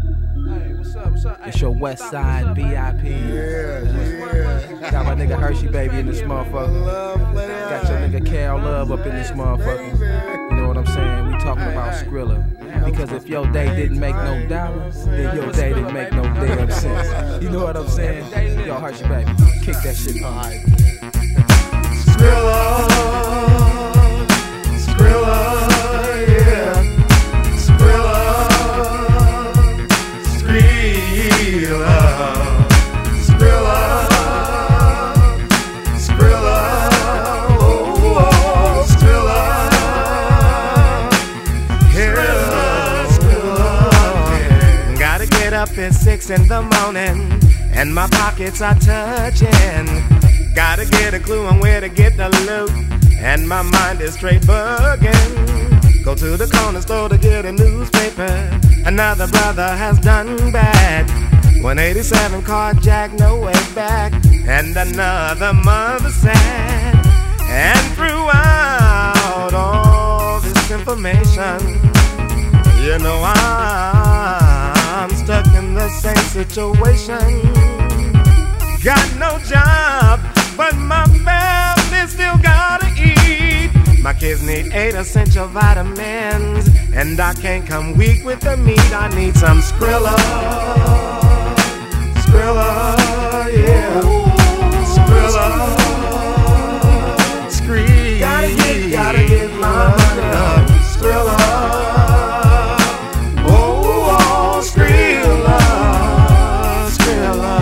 It's your West Side VIP. Got my nigga Hershey baby in this motherfucker. Got your nigga Cal Love up in this motherfucker. You know what I'm saying? We talking about Skrilla. Because if your day didn't make no dollars, then your day didn't make no damn sense. You know what I'm saying? Yo, Hershey baby, kick that shit on. Skrilla, Skrilla, yeah. Skrilla, Skrilla, Skrilla, Skrilla, oh, oh, Skrilla, yeah, Skrilla, yeah. Gotta get up at 6 in the morning, and my pockets are touching. Gotta get a clue on where to get the loot, and my mind is straight bugging. Go to the corner store to get a newspaper. Another brother has done bad. 187 carjacked, no way back, and another mother sad. And throughout all this information, you know I'm stuck in the same situation. Got no job, but my family still gotta eat. My kids need 8 essential vitamins, and I can't come weak with the meat. I need some Skrilla, Skrilla, yeah, Skrilla, Skrilla. Gotta get my money up, Skrilla, oh, oh, Skrilla, Skrilla.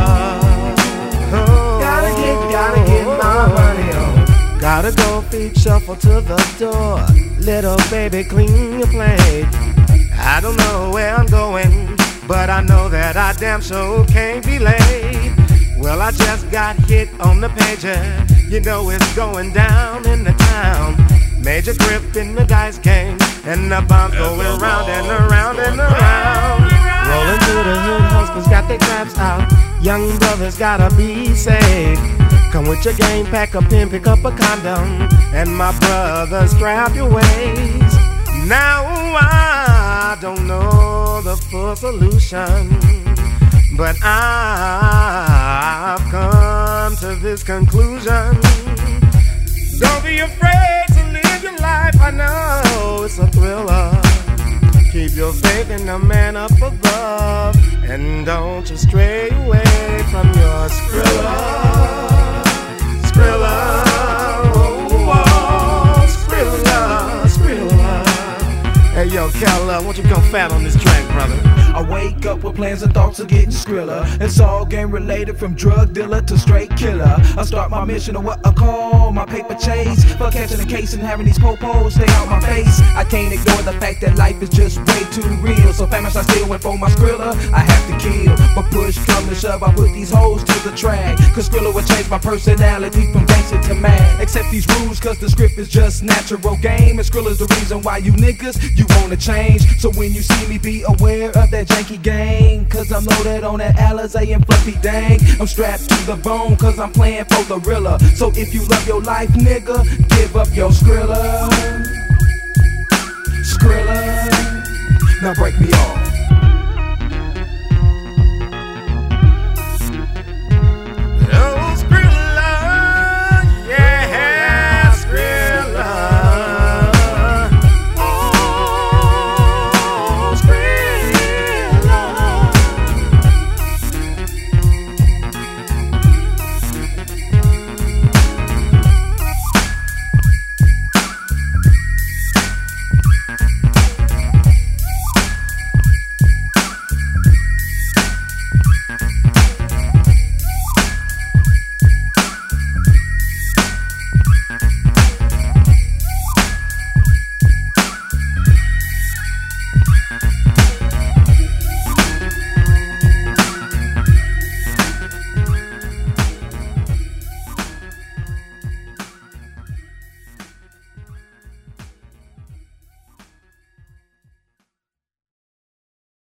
Gotta get my money on. Gotta go feet shuffle to the door. Little baby, clean your plate. I don't know where I'm going, but I know that I damn sure can't be late. Well, I just got hit on the pager. You know it's going down in the town. Major grip in the dice game, and the bombs going round and around and around. Rolling through the hood, hustlers got their traps out. Young brothers gotta be safe. Come with your game, pack a pin, pick up a condom, and my brother, strap your waist. Now I don't know the full solution, but I've come to this conclusion. Don't be afraid to live your life. I know it's a thriller. Keep your faith in the man up above, and don't you stray away from your Skrilla. Skrilla, oh, oh, Skrilla, Skrilla. Hey yo, Cal, won't you come fat on this track, brother? I wake up with plans and thoughts of getting Skrilla. It's all game related, from drug dealer to straight killer. I start my mission of what I call my paper chase. For catching a case and having these popos stay out my face. I can't ignore the fact that life is just way too real. So famished I still went for my Skrilla. I have to kill, but push come to shove, I put these hoes to the track. Cause Skrilla would change my personality from gangster to mad. Accept these rules cause the script is just natural game. And Skrilla's the reason why you niggas, you wanna change. So when you see me, be aware of that janky gang, cause I'm loaded on that Alizé and fluffy dang. I'm strapped to the bone cause I'm playing for the Rilla. So if you love your life, nigga, give up your Skrilla. Skrilla, now break me off.